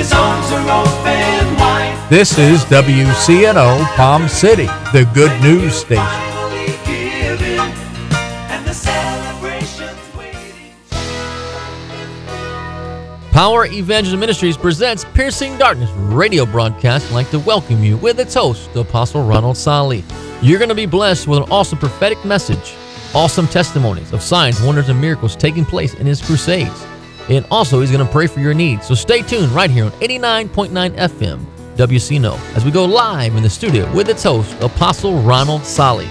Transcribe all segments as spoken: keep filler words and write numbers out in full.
This is W C N O Palm City, the good news station. Power Evangelism Ministries presents Piercing Darkness radio broadcast. I'd like to welcome you with its host, Apostle Ronald Sali. You're going to be blessed with an awesome prophetic message, awesome testimonies of signs, wonders, and miracles taking place in his crusades. And also, he's going to pray for your needs. So stay tuned right here on eighty-nine point nine F M, W C N O, as we go live in the studio with its host, Apostle Ronald Sali.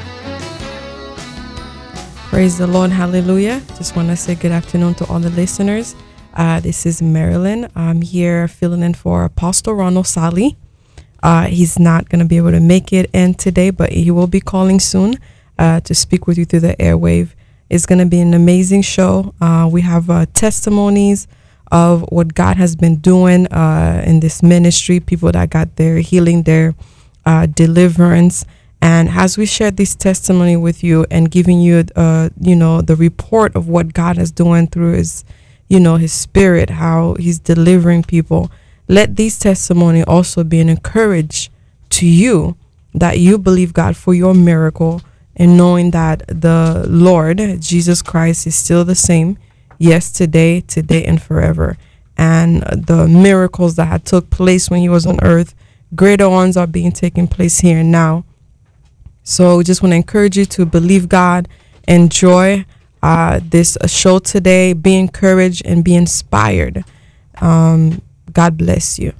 Praise the Lord. Hallelujah. Just want to say good afternoon to all the listeners. Uh, this is Marilyn. I'm here filling in for Apostle Ronald Sali. Uh, he's not going to be able to make it in today, but he will be calling soon uh, to speak with you through the airwave. It's going to be an amazing show. Uh, we have uh, testimonies of what God has been doing uh, in this ministry, people that got their healing, their uh, deliverance. And as we share this testimony with you and giving you, uh, you know, the report of what God is doing through his, you know, his spirit, how he's delivering people, let these testimony also be an encourage to you that you believe God for your miracle, and knowing that the Lord, Jesus Christ, is still the same, yes, today, today, and forever. And the miracles that had took place when he was on earth, greater ones are being taken place here and now. So we just want to encourage you to believe God, enjoy uh, this uh, show today, be encouraged and be inspired. Um, God bless you.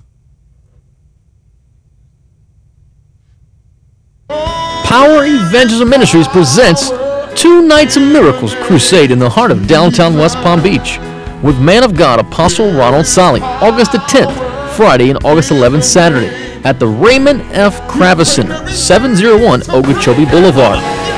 Power Evangelism Ministries presents Two Nights of Miracles Crusade in the heart of downtown West Palm Beach with man of God Apostle Ronald Sali, August the tenth, Friday, and August eleventh, Saturday, at the Raymond F. Kravis Center, seven oh one Okeechobee Boulevard.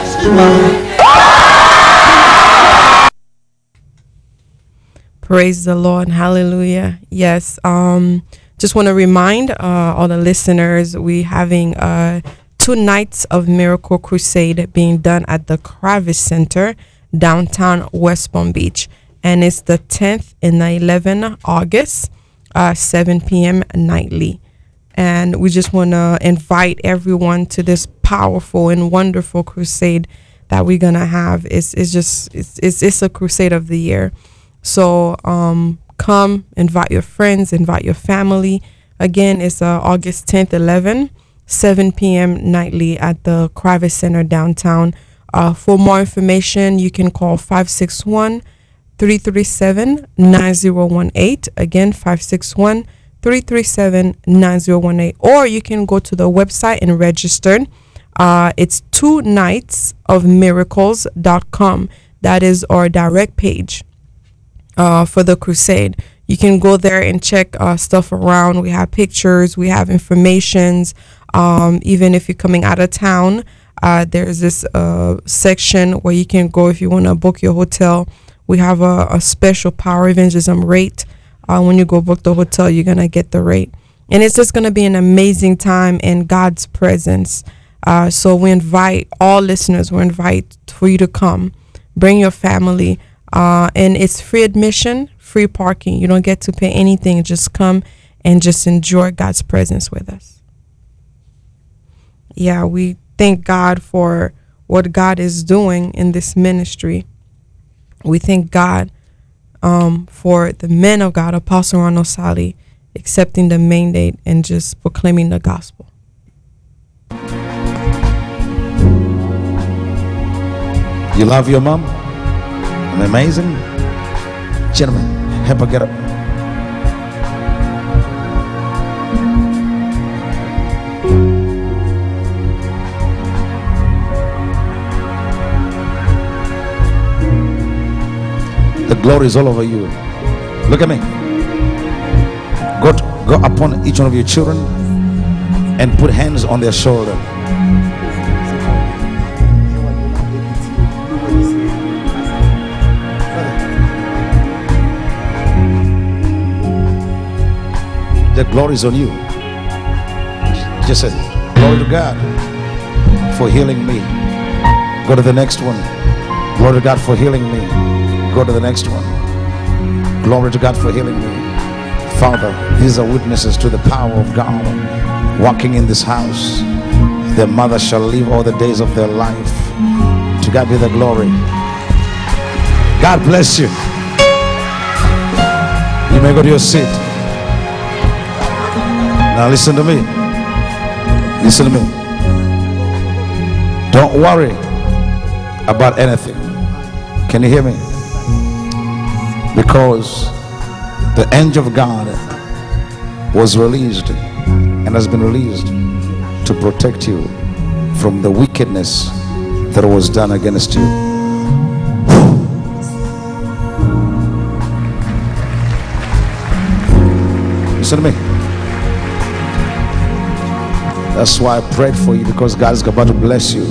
Praise the Lord. Hallelujah. Yes. Um, just want to remind uh, all the listeners, we having uh, two nights of Miracle Crusade being done at the Kravis Center, downtown West Palm Beach. And it's the tenth and the eleventh of August, uh, seven p.m. nightly. And we just want to invite everyone to this powerful and wonderful crusade that we're going to have. It's, it's just, it's, it's, it's a crusade of the year. So um, come, invite your friends, invite your family. Again, it's uh, August tenth, eleventh, seven p.m. nightly at the Kravis Center downtown. Uh, for more information, you can call five six one, three three seven, nine zero one eight. Again, five six one, three three seven, nine zero one eight. Or you can go to the website and register. Uh, it's two nights of miracles dot com. That is our direct page uh, for the crusade. You can go there and check uh, stuff around. We have pictures, we have informations. Um, even if you're coming out of town, uh, there's this uh, section where you can go if you want to book your hotel. We have a, a special Power Evangelism rate. Uh, when you go book the hotel, you're going to get the rate. And it's just going to be an amazing time in God's presence. Uh, so we invite all listeners, we invite for you to come. Bring your family. Uh, and it's free admission, free parking. You don't get to pay anything. Just come and just enjoy God's presence with us. Yeah, we thank God for what God is doing in this ministry. We thank God um, for the men of God, Apostle Ronald Sali, accepting the mandate and just proclaiming the gospel. You love your mom? I'm amazing. Gentlemen, help her get up. The glory is all over you. Look at me. Go, to, go upon each one of your children and put hands on their shoulder. The glory is on you. Just say, glory to God for healing me. Go to the next one. Glory to God for healing me. Go to the next one. Glory to God for healing me. Father, these are witnesses to the power of God walking in this house. Their mother shall live all the days of their life. To God be the glory. God bless you. You may go to your seat. Now listen to me. Listen to me. Don't worry about anything. Can you hear me? Because the angel of God was released and has been released to protect you from the wickedness that was done against you. Listen to me. That's why I prayed for you, because God is about to bless you.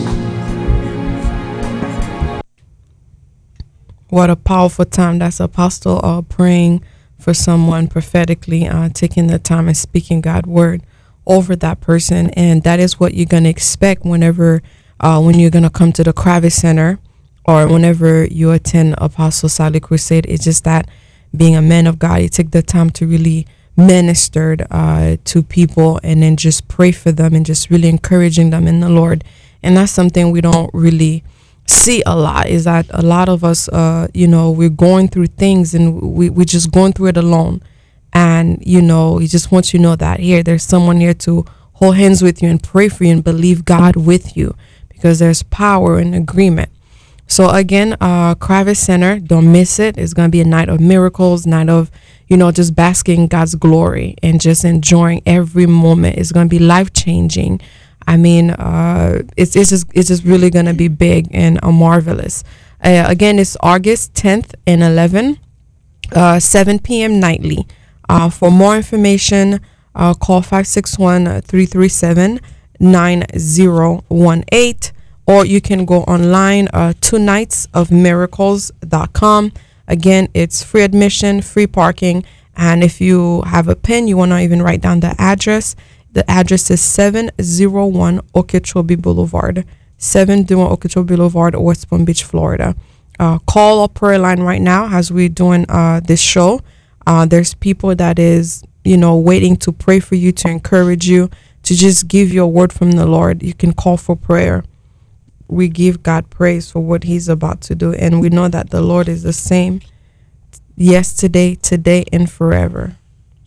What a powerful time. That's Apostle uh, praying for someone prophetically, uh, taking the time and speaking God's word over that person. And that is what you're going to expect whenever, uh, when you're going to come to the Kravis Center, or whenever you attend Apostle Sally Crusade. It's just that being a man of God, you take the time to really ministered uh, to people, and then just pray for them and just really encouraging them in the Lord. And that's something we don't really see a lot, is that a lot of us, uh, you know, we're going through things and we, we're just going through it alone. And, you know, he just wants you to know that here, there's someone here to hold hands with you and pray for you and believe God with you, because there's power in agreement. So again, uh, Kravis Center, don't miss it. It's going to be a night of miracles, night of, you know, just basking in God's glory and just enjoying every moment. It's going to be life changing. I mean, uh, it's, it's just, it's just really going to be big and uh, marvelous. Uh, again, it's August tenth and eleventh, uh, seven p.m. nightly. Uh, for more information, uh, call five six one, three three seven, nine zero one eight. Or you can go online, uh, two nights of miracles dot com. Again, it's free admission, free parking. And if you have a pen, you want to even write down the address. The address is seven oh one Okeechobee Boulevard. seven oh one Okeechobee Boulevard, West Palm Beach, Florida. Uh, call our prayer line right now as we're doing uh, this show. Uh, there's people that is, you know, waiting to pray for you, to encourage you, to just give you a word from the Lord. You can call for prayer. We give God praise for what he's about to do. And we know that the Lord is the same yesterday, today, and forever.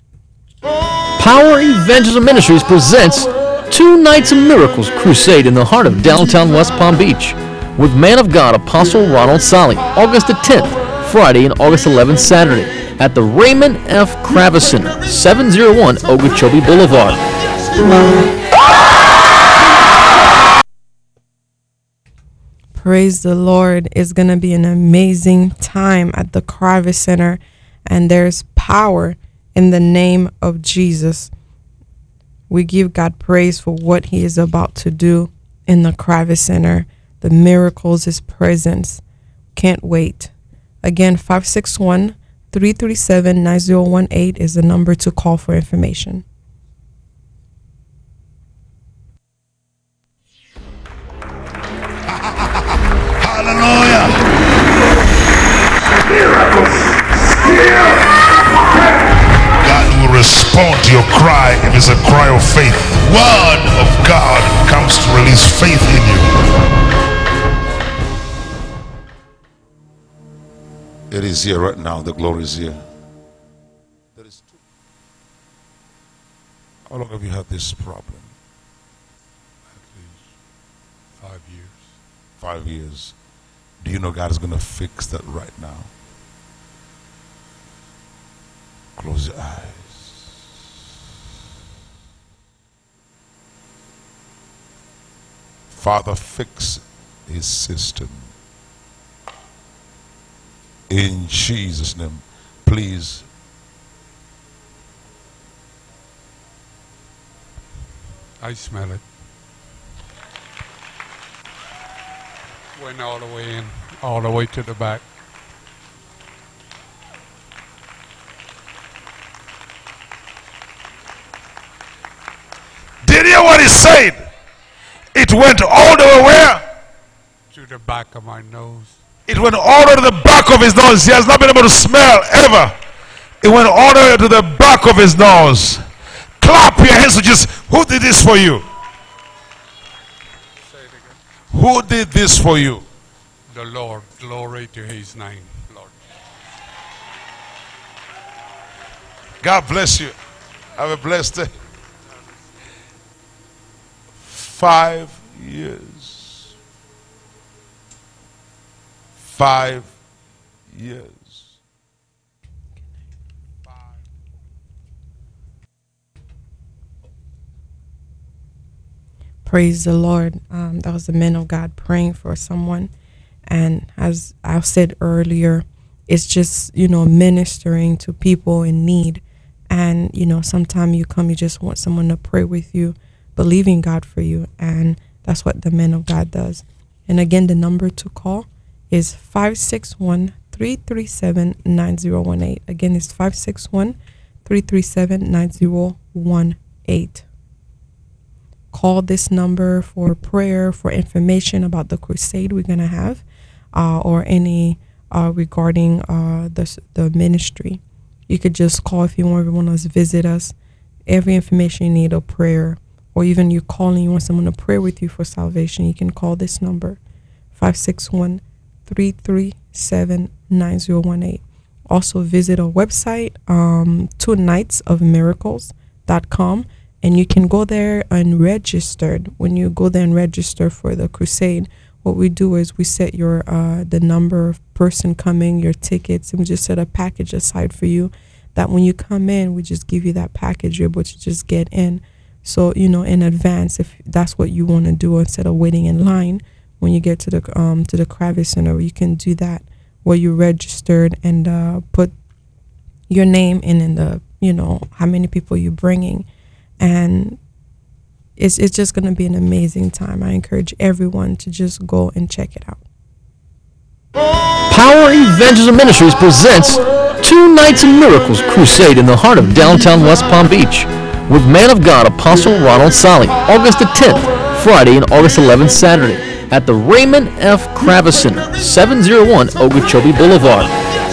Power Evangelism Ministries presents Two Nights of Miracles Crusade in the heart of downtown West Palm Beach with man of God Apostle Ronald Sally, August the tenth, Friday, and August eleventh, Saturday, at the Raymond F. Kravis Center, seven oh one Okeechobee Boulevard. Praise the Lord. It's going to be an amazing time at the Kravis Center, and there's power in the name of Jesus. We give God praise for what he is about to do in the Kravis Center. The miracles, his presence. Can't wait. Again, five six one, three three seven, nine zero one eight is the number to call for information. Hallelujah. God will respond to your cry if it's a cry of faith. Word of God comes to release faith in you. It is here right now. The glory is here. There is two. How long have you had this problem? At least five years. Five years. Do you know God is going to fix that right now? Close your eyes. Father, fix his system. In Jesus' name, please. I smell it. Went all the way in, all the way to the back. Did you hear what he said? It went all the way where? To the back of my nose. It went all the way to the back of his nose. He has not been able to smell ever. It went all the way to the back of his nose. Clap your hands to Jesus. Who did this for you? Say it again. Who did this for you? The Lord, glory to his name, Lord. God bless you. Have a blessed day. Five years. Five years. Praise the Lord. Um, that was the man of God praying for someone. And as I said earlier, it's just, you know, ministering to people in need. And, you know, sometimes you come, you just want someone to pray with you, believing God for you. And that's what the man of God does. And again, the number to call is five six one, three three seven, nine zero one eight. Again, it's five six one, three three seven, nine zero one eight. Call this number for prayer, for information about the crusade we're going to have, uh, or any uh, regarding uh, the, the ministry. You could just call if you want everyone else to visit us. Every information you need, a prayer, or even you calling, you want someone to pray with you for salvation, you can call this number, five six one, three three seven, nine zero one eight. Also visit our website, um, two nights of miracles dot com. And you can go there and register. When you go there and register for the crusade, what we do is we set your uh, the number of person coming, your tickets, and we just set a package aside for you. That when you come in, we just give you that package. You're able to just get in. So, you know, in advance, if that's what you want to do, instead of waiting in line, when you get to the um to the Kravis Center, you can do that where you registered and uh, put your name in and the, you know, how many people you're bringing. And it's it's just going to be an amazing time. I encourage everyone to just go and check it out. Power Evangelism Ministries presents Two Nights of Miracles Crusade in the heart of downtown West Palm Beach with man of God Apostle Ronald Solly, August the tenth, Friday, and August eleventh, Saturday, at the Raymond F. Kravis Center, seven oh one Okeechobee Boulevard.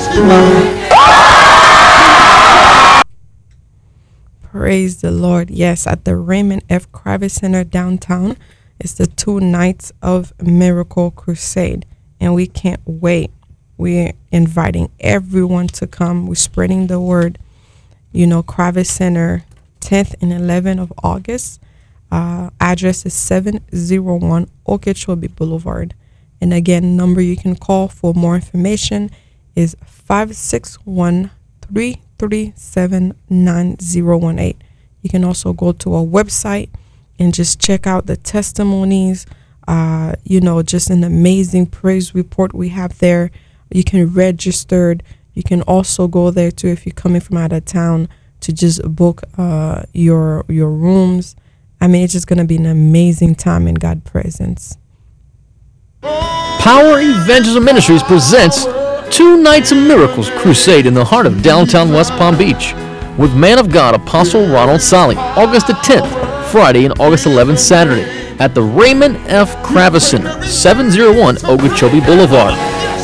Praise the Lord. Yes, at the Raymond F. Kravis Center downtown. It's the Two Nights of Miracle Crusade. And we can't wait. We're inviting everyone to come. We're spreading the word. You know, Kravis Center, tenth and eleventh of August. Uh, address is seven oh one Okeechobee Boulevard. And again, number you can call for more information is five six one, three three seven, nine zero one eight. You can also go to our website and just check out the testimonies. Uh, you know, just an amazing praise report we have there. You can register. You can also go there too if you're coming from out of town to just book uh, your your rooms. I mean, it's just going to be an amazing time in God's presence. Power Evangelism Ministries presents Two Nights of Miracles Crusade in the heart of downtown West Palm Beach with man of God Apostle Ronald Solly, August the tenth, Friday, and August eleventh, Saturday, at the Raymond F. Kravis Center, seven oh one Okeechobee Boulevard.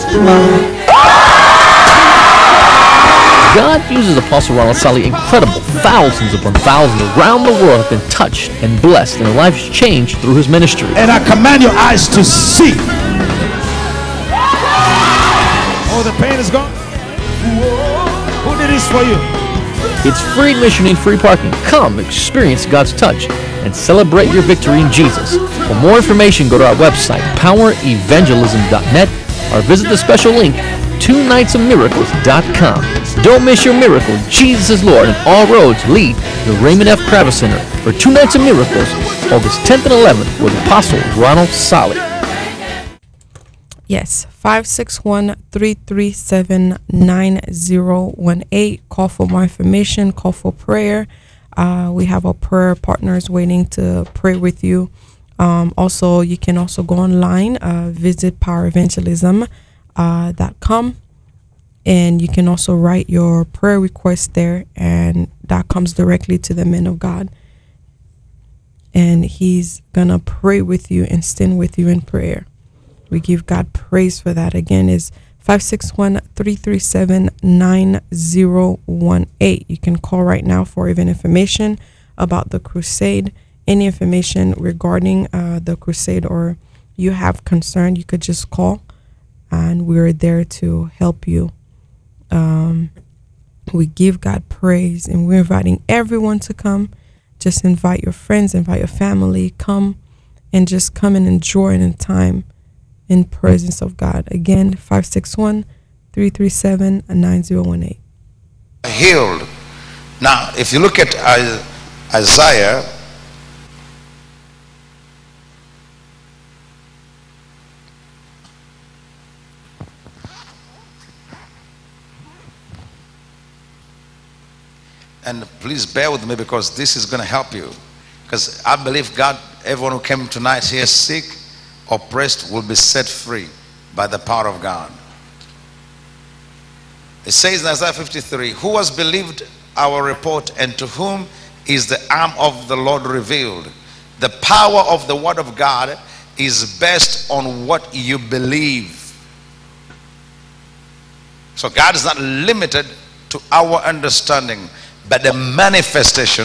God uses Apostle Ronald Solly incredible. Thousands upon thousands around the world have been touched and blessed and their lives changed through his ministry. And I command your eyes to see. Oh, the pain is gone. Who did this for you? It's free admission and free parking. Come experience God's touch and celebrate your victory in Jesus. For more information, go to our website, power evangelism dot net, or visit the special link, two nights of miracles dot com. Don't miss your miracle. Jesus is Lord, and all roads lead to the Raymond F. Kravis Center for Two Nights of Miracles, August tenth and eleventh, with Apostle Ronald Solly. Yes, five six one, three three seven, nine zero one eight. Call for more information, call for prayer. Uh, we have our prayer partners waiting to pray with you. Um, also, you can also go online, uh, visit power evangelism dot com, and you can also write your prayer request there, and that comes directly to the man of God. And he's going to pray with you and stand with you in prayer. We give God praise for that. Again, is five six one, three three seven, nine zero one eight. You can call right now for even information about the crusade, any information regarding uh, the crusade, or you have concern, you could just call, and we're there to help you. Um, we give God praise, and we're inviting everyone to come. Just invite your friends, invite your family, come and just come and enjoy in time in presence of God. Again, five six one, three three seven, nine zero one eight. Healed. Now, if you look at Isaiah, and please bear with me because this is going to help you, because I believe God, everyone who came tonight here sick, oppressed, will be set free by the power of God. It says in Isaiah fifty-three, who has believed our report, and to whom is the arm of the Lord revealed? The power of the word of God is based on what you believe. So God is not limited to our understanding, but the manifestation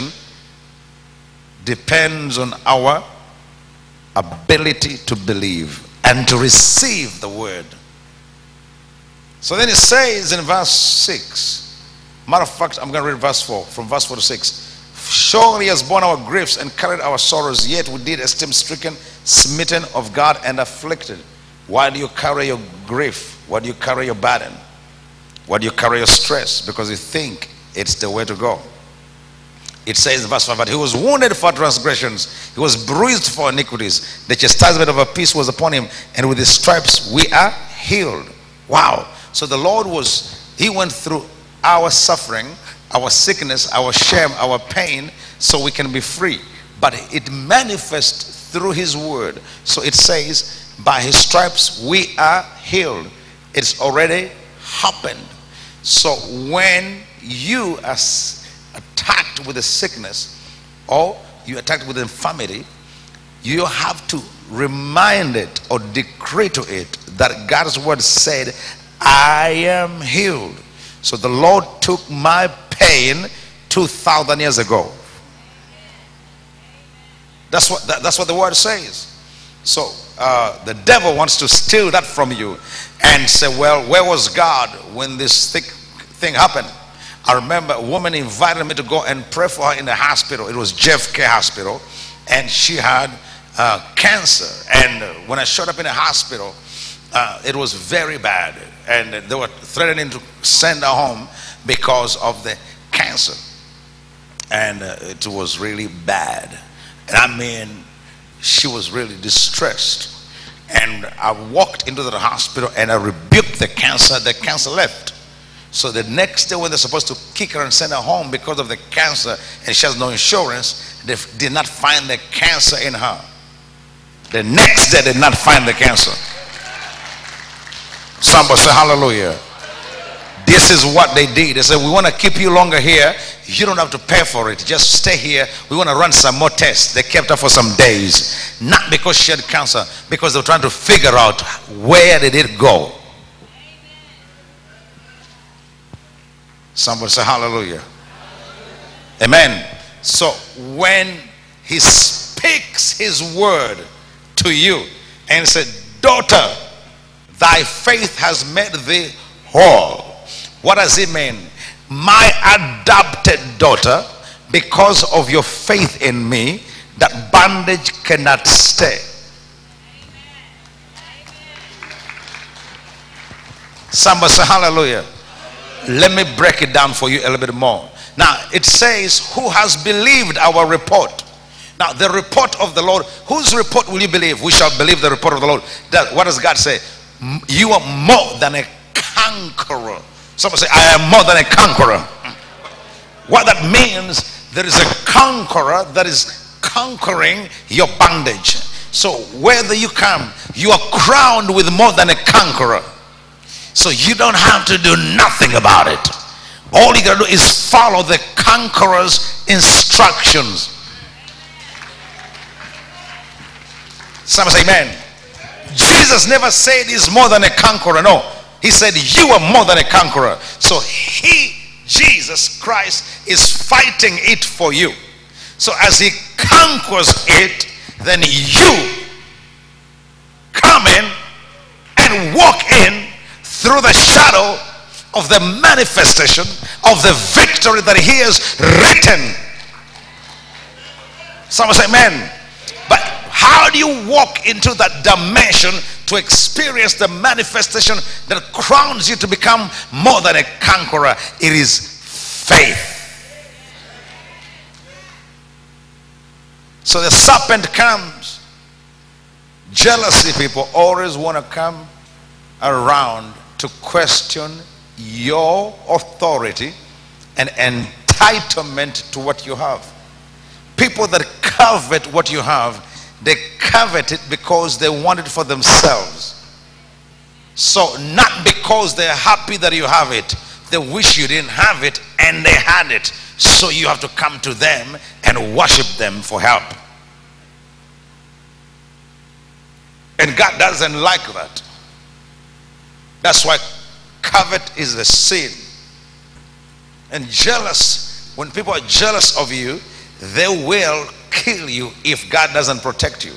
depends on our ability to believe and to receive the word. So then it says in verse six, matter of fact, I'm going to read verse four, from verse four to six. Surely he has borne our griefs and carried our sorrows, yet we did esteem stricken, smitten of God, and afflicted. Why do you carry your grief? Why do you carry your burden? Why do you carry your stress? Because you think it's the way to go. It says in verse five, but he was wounded for transgressions, he was bruised for iniquities, the chastisement of our peace was upon him, and with his stripes we are healed. Wow. So the Lord was, he went through our suffering, our sickness, our shame, our pain, so we can be free. But it manifests through his word. So it says, by his stripes we are healed. It's already happened. So when you are attacked with a sickness, or you attacked with infirmity, you have to remind it or decree to it that God's word said, I am healed. So the Lord took my pain two thousand years ago. That's what that, that's what the word says. So uh, the devil wants to steal that from you and say, well, where was God when this thick thing happened? I remember a woman invited me to go and pray for her in the hospital. It was J F K Hospital, and she had uh, cancer. And when I showed up in the hospital, uh, it was very bad, and they were threatening to send her home because of the cancer, and uh, it was really bad. And I mean, she was really distressed. And I walked into the hospital and I rebuked the cancer. The cancer left. So the next day when they're supposed to kick her and send her home because of the cancer, and she has no insurance, they did not find the cancer in her. The next day they did not find the cancer. Somebody say hallelujah. This is what they did. They said, we want to keep you longer here. You don't have to pay for it. Just stay here. We want to run some more tests. They kept her for some days. Not because she had cancer, because they were trying to figure out where did it go. Somebody say hallelujah. Amen. So when he speaks his word to you and said, daughter, thy faith has made thee whole. What does it mean? My adopted daughter, because of your faith in me, that bondage cannot stay. Somebody say hallelujah. Let me break it down for you a little bit more. Now it says, who has believed our report? Now the report of the Lord, whose report will you believe? We shall believe the report of the Lord. That, what does God say? You are more than a conqueror. Somebody say, I am more than a conqueror. What that means, there is a conqueror that is conquering your bondage. So whether you come, you are crowned with more than a conqueror. So you don't have to do nothing about it. All you gotta do is follow the conqueror's instructions. Somebody say amen. Jesus never said he's more than a conqueror. No. He said, you are more than a conqueror. So he, Jesus Christ, is fighting it for you. So as he conquers it, then you come in and walk in through the shadow of the manifestation of the victory that he has written. Someone say amen. But how do you walk into that dimension to experience the manifestation that crowns you to become more than a conqueror? It is faith. So the serpent comes. Jealousy people always want to come around to question your authority and entitlement to what you have. People that covet what you have, they covet it because they want it for themselves. So not because they're happy that you have it, they wish you didn't have it and they had it. So you have to come to them and worship them for help. And God doesn't like that. That's why covet is a sin. And jealous, when people are jealous of you, they will kill you if God doesn't protect you.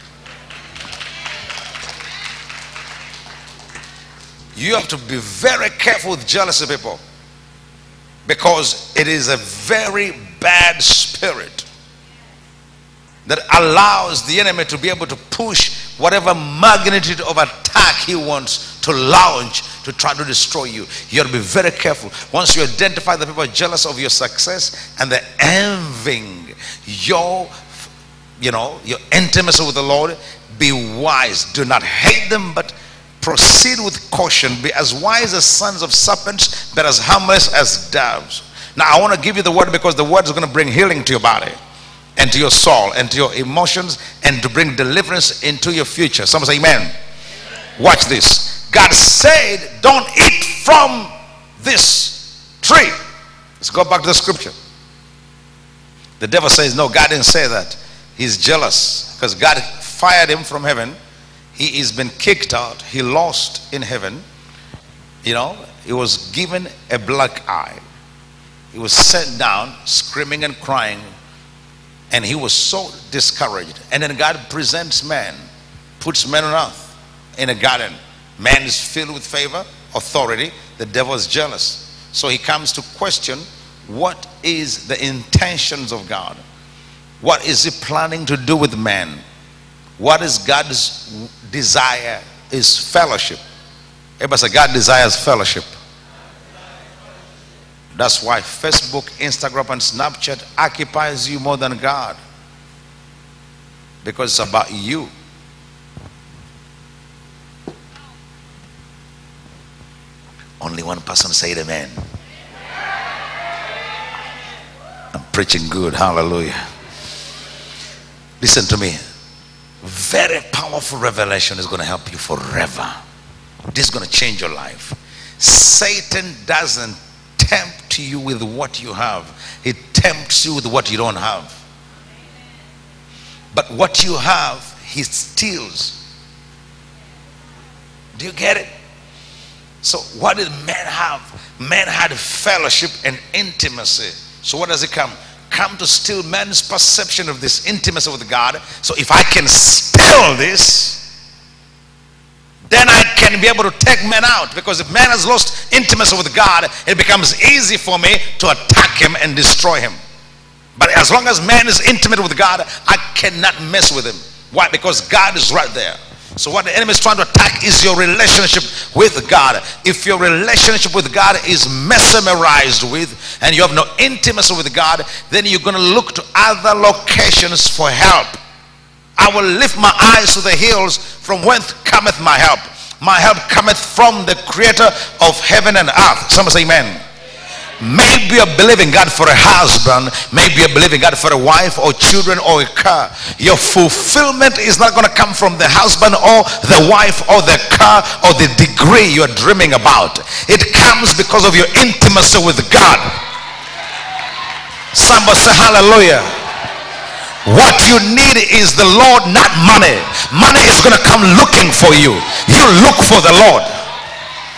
You have to be very careful with jealousy people, because it is a very bad spirit that allows the enemy to be able to push whatever magnitude of attack he wants to launch to try to destroy you. You have to be very careful. Once you identify that people are jealous of your success and they're envying your, you know, your intimacy with the Lord, be wise. Do not hate them, but proceed with caution. Be as wise as sons of serpents, but as harmless as doves. Now I want to give you the word, because the word is going to bring healing to your body and to your soul and to your emotions, and to bring deliverance into your future. Someone say amen. Amen. Watch this. God said, don't eat from this tree. Let's go back to the scripture. The devil says, no, God didn't say that. He's jealous because God fired him from heaven. He has been kicked out. He lost in heaven. You know, he was given a black eye. He was sent down screaming and crying, and he was so discouraged. And then God presents man, puts man on earth in a garden. Man is filled with favor, authority. The devil is jealous. So he comes to question, what is the intentions of God? What is he planning to do with man? What is God's desire? Is fellowship. Everybody say, God desires fellowship. That's why Facebook, Instagram, and Snapchat occupies you more than God, because it's about you. Only one person said amen. I'm preaching good. Hallelujah. Listen to me. Very powerful revelation is going to help you forever. This is going to change your life. Satan doesn't tempt you with what you have. He tempts you with what you don't have. But what you have, he steals. Do you get it? So what did man have? Man had fellowship and intimacy. So what does it come? Come to steal man's perception of this intimacy with God. So if I can steal this, then I can be able to take man out. Because if man has lost intimacy with God, it becomes easy for me to attack him and destroy him. But as long as man is intimate with God, I cannot mess with him. Why? Because God is right there. So what the enemy is trying to attack is your relationship with God. If your relationship with God is mesmerized with, and you have no intimacy with God, then you're going to look to other locations for help. I will lift my eyes to the hills, from whence cometh my help. My help cometh from the creator of heaven and earth. Someone say amen. Maybe you're believing God for a husband, maybe you're believing God for a wife or children or a car. Your fulfillment is not going to come from the husband or the wife or the car or the degree you're dreaming about. It comes because of your intimacy with God. Somebody say hallelujah. What you need is the Lord, not money. Money is going to come looking for you. You look for the Lord.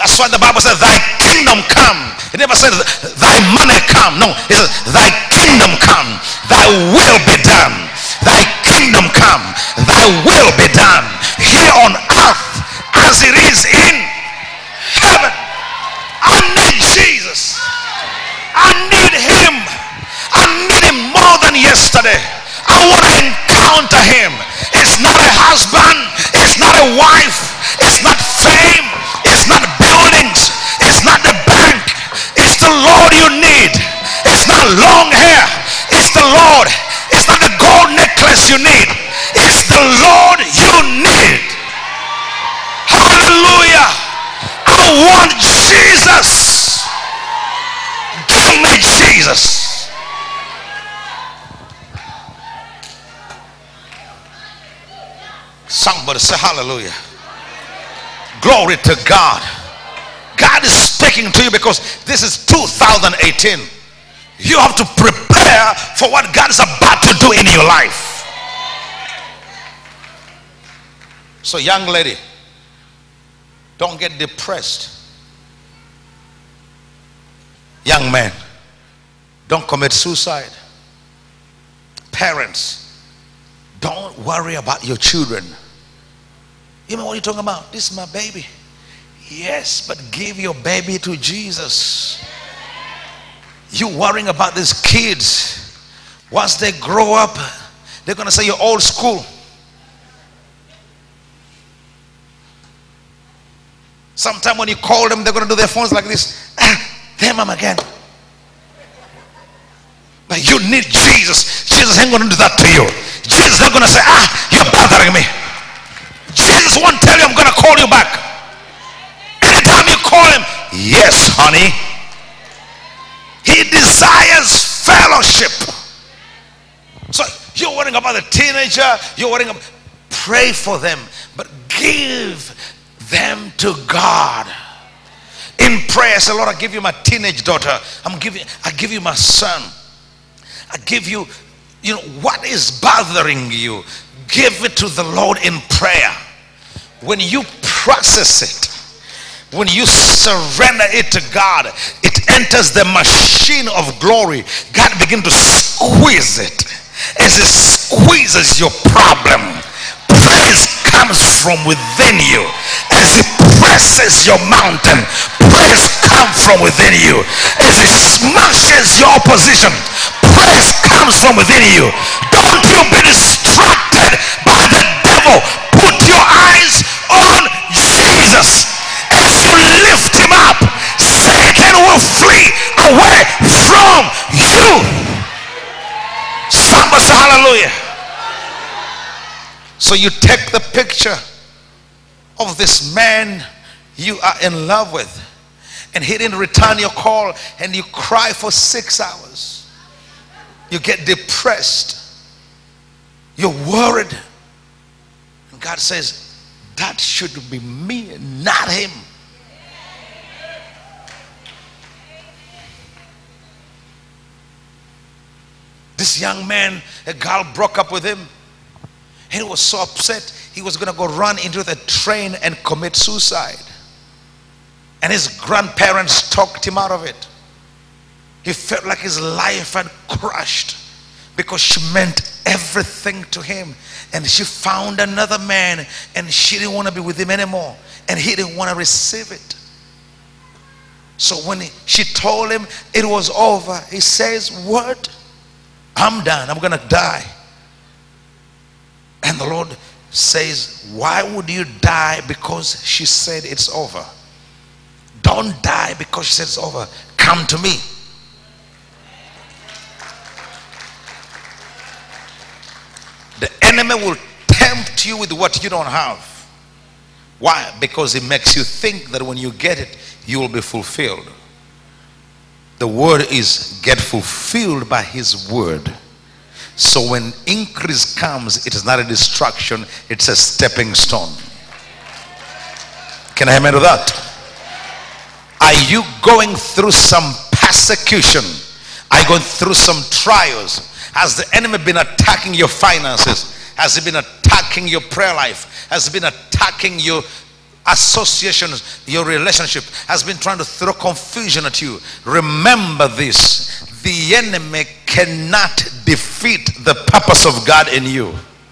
That's why the Bible says, thy kingdom come. It never says, thy money come. No, it says, thy kingdom come. Thy will be done. Thy kingdom come. Thy will be done here on earth as it is in heaven. I need Jesus. I need him. I need him more than yesterday. I want to encounter him. It's not a husband. It's not a wife. It's not fame. It's not buildings. It's not the bank. It's the Lord you need. It's not long hair. It's the Lord. It's not the gold necklace you need. It's the Lord you need. Hallelujah. I want Jesus. Give me Jesus. Somebody say hallelujah. Glory to God. God is speaking to you because this is two thousand eighteen. You have to prepare for what God is about to do in your life. So young lady, don't get depressed. Young man, don't commit suicide. Parents, don't worry about your children. You know what you're talking about? This is my baby. Yes, but give your baby to Jesus. You worrying about these kids. Once they grow up, they're going to say you're old school. Sometime when you call them, they're going to do their phones like this. Ah, there, mom again. But you need Jesus. Jesus ain't going to do that to you. Jesus is not going to say, ah, you're bothering me. Jesus won't tell you I'm going to call you back. Anytime you call him, yes, honey. He desires fellowship. So you're worrying about the teenager. You're worrying about, pray for them. But give them to God. In prayer, say, Lord, I give you my teenage daughter. I'm giving, I give you my son. I give you, you know, what is bothering you? Give it to the Lord in prayer. When you process it, when you surrender it to God, it enters the machine of glory. God begins to squeeze it. As it squeezes your problem, praise comes from within you. As it presses your mountain, praise comes from within you. As it smashes your opposition, praise comes from within you. Don't you be distracted by the devil. Put your eyes on Jesus. As you lift him up, Satan will flee away from you. Somebody say hallelujah. So you take the picture of this man you are in love with, and he didn't return your call, and you cry for six hours. You get depressed. You're worried. And God says, that should be me, not him. This young man, a girl broke up with him. He was so upset, he was going to go run into the train and commit suicide. And his grandparents talked him out of it. He felt like his life had crushed because she meant everything to him. And she found another man and she didn't want to be with him anymore. And he didn't want to receive it. So when he, she told him it was over, he says, what? I'm done. I'm going to die. And the Lord says, why would you die because she said it's over? Don't die because she said it's over. Come to me. The enemy will tempt you with what you don't have. Why? Because it makes you think that when you get it, you will be fulfilled. The word is get fulfilled by his word. So when increase comes, it is not a distraction, it's a stepping stone. Can I have amen to that? Are you going through some persecution? Are you going through some trials? Has the enemy been attacking your finances? Has he been attacking your prayer life? Has he been attacking your associations, your relationship has been trying to throw confusion at you, remember this: the enemy cannot defeat the purpose of God in you.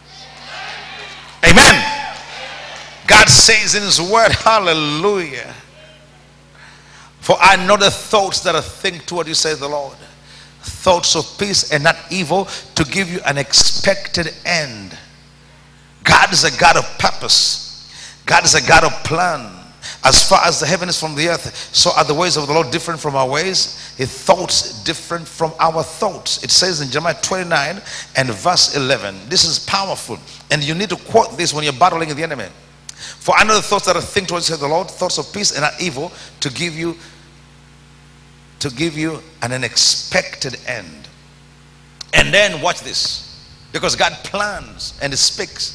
Amen. God says in his word, hallelujah, for I know the thoughts that I think toward you, says the Lord, thoughts of peace and not evil, to give you an expected end. God is a God of purpose. God is a God of plan. As far as the heaven is from the earth, so are the ways of the Lord different from our ways, his thoughts different from our thoughts. It says in Jeremiah twenty-nine and verse eleven. This is powerful, and you need to quote this when you're battling the enemy. For I know the thoughts that I think towards you, says the Lord, thoughts of peace and not evil, to give you to give you an unexpected end. And then watch this, because God plans and he speaks.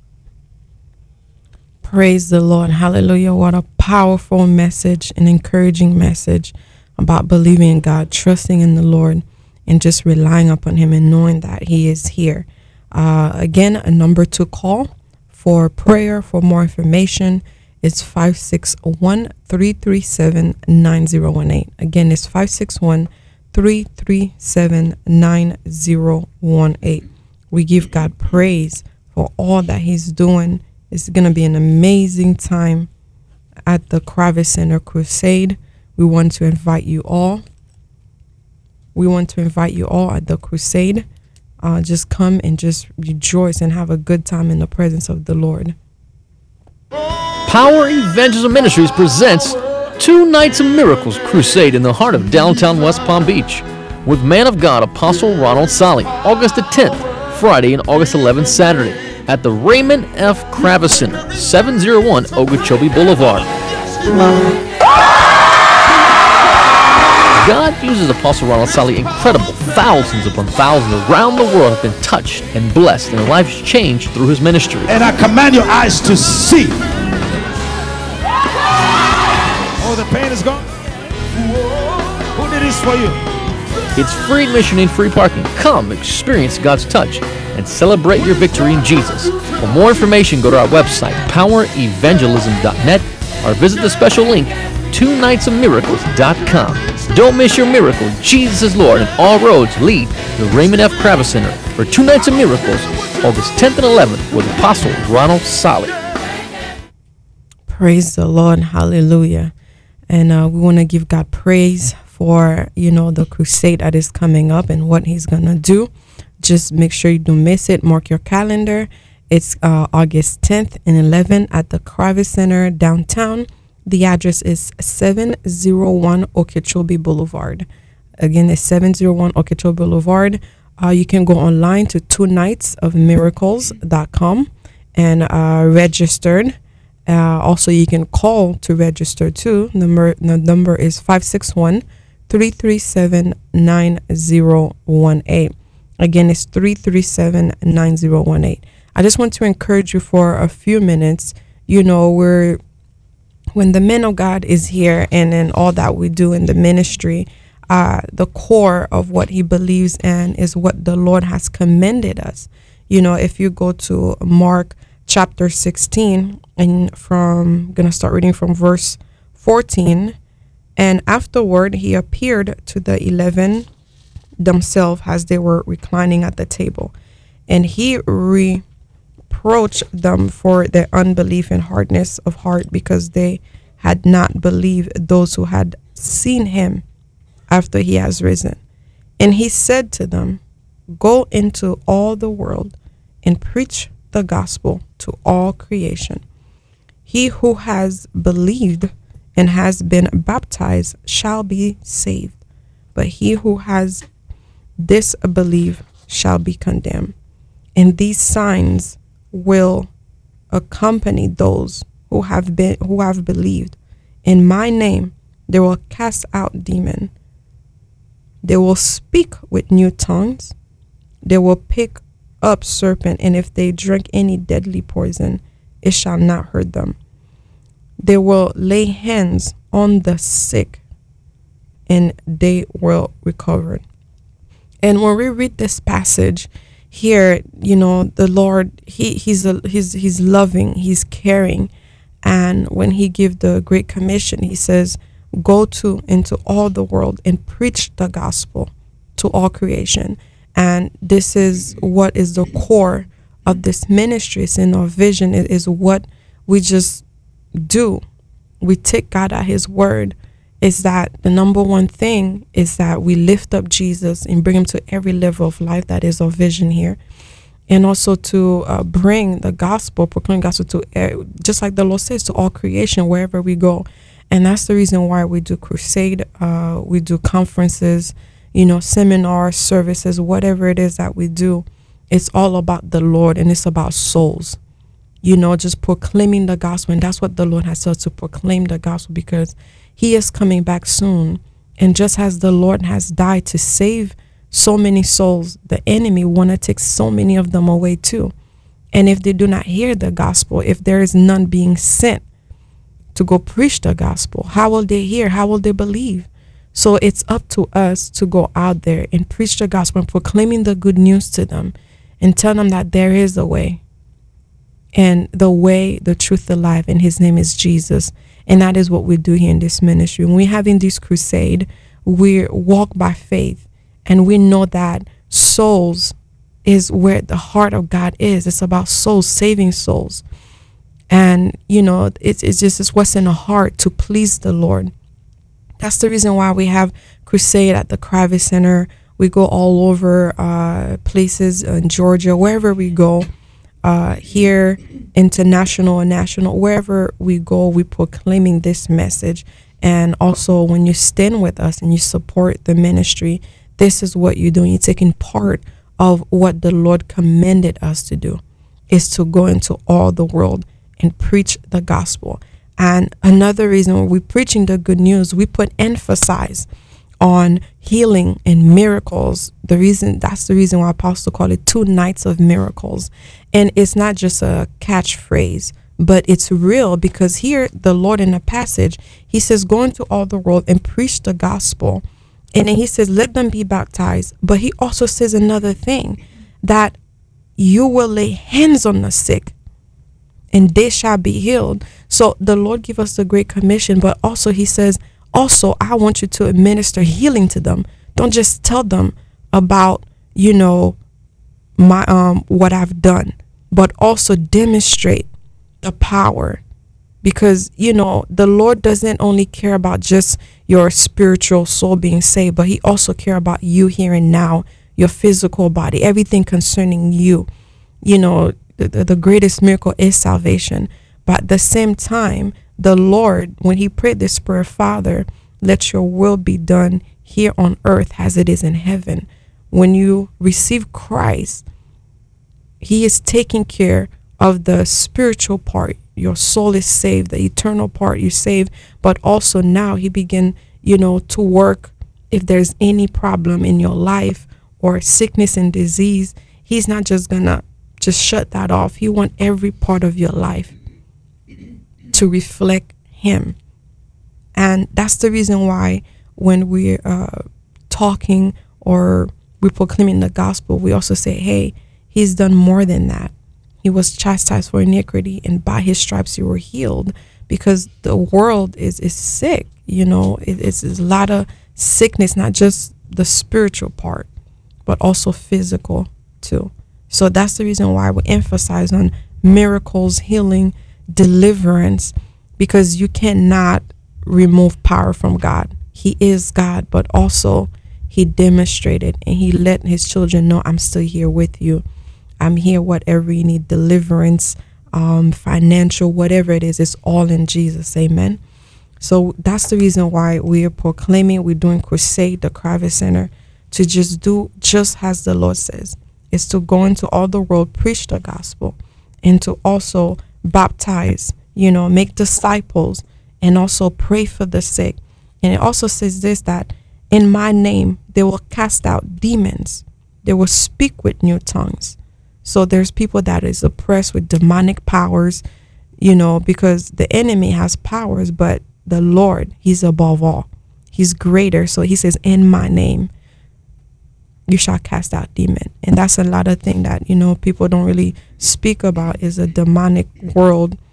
Praise the Lord. Hallelujah. What a powerful message, an encouraging message about believing in God, trusting in the Lord, and just relying upon him and knowing that he is here. Uh, again, a number to call for prayer, for more information, is five six one, three three seven, nine zero one eight. Again, it's five six one, three three seven, nine zero one eight. We give God praise for all that he's doing. It's going to be an amazing time at the Kravis Center Crusade. We want to invite you all. We want to invite you all at the crusade. Uh, just come and just rejoice and have a good time in the presence of the Lord. Power Evangelism Ministries presents Two Nights of Miracles Crusade in the heart of downtown West Palm Beach with man of God Apostle Ronald Solly, August the tenth, Friday, and August eleventh, Saturday, at the Raymond F. Kravis Center, seven oh one Okeechobee Boulevard. God uses Apostle Ronald Solly incredible. Thousands upon thousands around the world have been touched and blessed, and their lives changed through his ministry. And I command your eyes to see. Oh, the pain is gone. Who did this for you? It's free admission and free parking. Come experience God's touch and celebrate your victory in Jesus. For more information, go to our website, power evangelism dot net, or visit the special link, two nights of miracles dot com. Don't miss your miracle. Jesus is Lord, and all roads lead to the Raymond F. Kravis Center for Two Nights of Miracles, August tenth and eleventh, with Apostle Ronald Solly. Praise the Lord. Hallelujah. And uh, we want to give God praise for, you know, the crusade that is coming up and what he's going to do. Just make sure you don't miss it. Mark your calendar. It's uh, August tenth and eleventh at the Kravis Center downtown. The address is seven oh one Okeechobee Boulevard. Again, it's seven oh one Okeechobee Boulevard. Uh, you can go online to two nights of miracles dot com and uh, registered. Uh, also, you can call to register too. Number, the number is five six one, three three seven, nine zero one eight. Again, it's three three seven, nine zero one eight. I just want to encourage you for a few minutes. You know, we're when the man of God is here and in all that we do in the ministry, uh, the core of what he believes in is what the Lord has commended us. You know, if you go to Mark chapter sixteen, and from, I'm going to start reading from verse fourteen. And afterward, he appeared to the eleven themselves as they were reclining at the table. And he reproached them for their unbelief and hardness of heart, because they had not believed those who had seen him after he has risen. And he said to them, "Go into all the world and preach the gospel to all creation. He who has believed and has been baptized shall be saved, but he who has disbelieved shall be condemned. And these signs will accompany those who have been who have believed. In my name they will cast out demons. They will speak with new tongues. They will pick up serpent, and if they drink any deadly poison, it shall not hurt them. They will lay hands on the sick, and they will recover." And when we read this passage here, you know, the Lord, he he's a, he's he's loving, he's caring, And when he gave the Great Commission, he says, go to into all the world and preach the gospel to all creation. And this is what is the core of this ministry. It's in our vision. It is what we just do. We take God at his word. Is that the number one thing is that we lift up Jesus and bring him to every level of life. That is our vision here. And also to uh, bring the gospel, proclaim gospel to, uh, just like the Lord says, to all creation, wherever we go. And that's the reason why we do crusade, uh, we do conferences, you know, seminars, services, whatever it is that we do. It's all about the Lord, and it's about souls, you know, just proclaiming the gospel. And that's what the Lord has said, to proclaim the gospel, because he is coming back soon. And just as the Lord has died to save so many souls, the enemy want to take so many of them away too. And if they do not hear the gospel, if there is none being sent to go preach the gospel, how will they hear? How will they believe? So it's up to us to go out there and preach the gospel and proclaiming the good news to them and tell them that there is a way, and the way, the truth, the life, and his name is Jesus. And that is what we do here in this ministry. When we're having this crusade, we walk by faith, and we know that souls is where the heart of God is. It's about souls, saving souls. And, you know, it's, it's just it's what's in the heart to please the Lord. That's the reason why we have crusade at the Kravis Center. We go all over uh, places in Georgia, wherever we go, uh, here, international and national, wherever we go, we proclaiming this message. And also when you stand with us and you support the ministry, this is what you're doing. You're taking part of what the Lord commanded us to do, is to go into all the world and preach the gospel. And another reason when we're preaching the good news, we put emphasis on healing and miracles. The reason that's the reason why Apostle called it two nights of miracles. And it's not just a catchphrase, but it's real, because here the Lord in the passage, he says, go into all the world and preach the gospel. And then he says, let them be baptized. But he also says another thing, that you will lay hands on the sick and they shall be healed. So the Lord give us the Great Commission, but also he says, also, I want you to administer healing to them. Don't just tell them about, you know, my um what I've done, but also demonstrate the power. Because, you know, the Lord doesn't only care about just your spiritual soul being saved, but he also care about you here and now, your physical body, everything concerning you. You know, the, the, the greatest miracle is salvation. But at the same time, the Lord, when he prayed this prayer, Father, let your will be done here on earth as it is in heaven. When you receive Christ, he is taking care of the spiritual part. Your soul is saved, the eternal part you saved, but also now he begin, you know, to work. If there's any problem in your life or sickness and disease, he's not just gonna just shut that off. He want every part of your life to reflect him. And that's the reason why when we're uh, talking or we're proclaiming the gospel, we also say, hey, he's done more than that. He was chastised for iniquity, and by his stripes you were healed. Because the world is, is sick, you know, it, it's, it's a lot of sickness, not just the spiritual part, but also physical too. So that's the reason why we emphasize on miracles, healing, deliverance, because you cannot remove power from God. He is God, but also he demonstrated and he let his children know, I'm still here with you. I'm here, whatever you need, deliverance, um, financial, whatever it is, it's all in Jesus. Amen. So that's the reason why we are proclaiming, we're doing crusade, the Kravis Center, to just do just as the Lord says. It's to go into all the world, preach the gospel, and to also baptize, you know, make disciples, and also pray for the sick. And it also says this, that in my name, they will cast out demons. They will speak with new tongues. So there's people that is oppressed with demonic powers, you know, because the enemy has powers, but the Lord, he's above all. He's greater. So he says, in my name, you shall cast out demon. And that's a lot of thing that, you know, people don't really speak about, is a demonic world,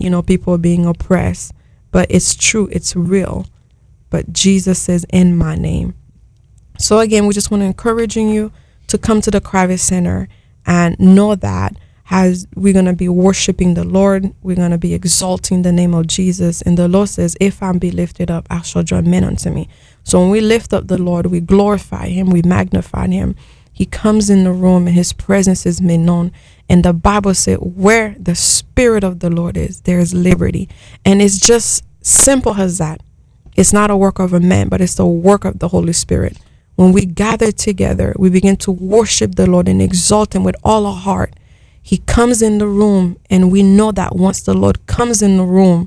you know, people are being oppressed. But it's true, it's real. But Jesus says, in my name. So again, we just want to encouraging you to come to the Kravis Center and know that as we're going to be worshiping the Lord, we're going to be exalting the name of Jesus. And the Lord says, if I be lifted up, I shall draw men unto me. So when we lift up the Lord, we glorify him, we magnify him. He comes in the room and his presence is made known. And the Bible said, where the Spirit of the Lord is, there is liberty. And it's just simple as that. It's not a work of a man, but it's the work of the Holy Spirit. When we gather together, we begin to worship the Lord and exalt him with all our heart. He comes in the room, and we know that once the Lord comes in the room,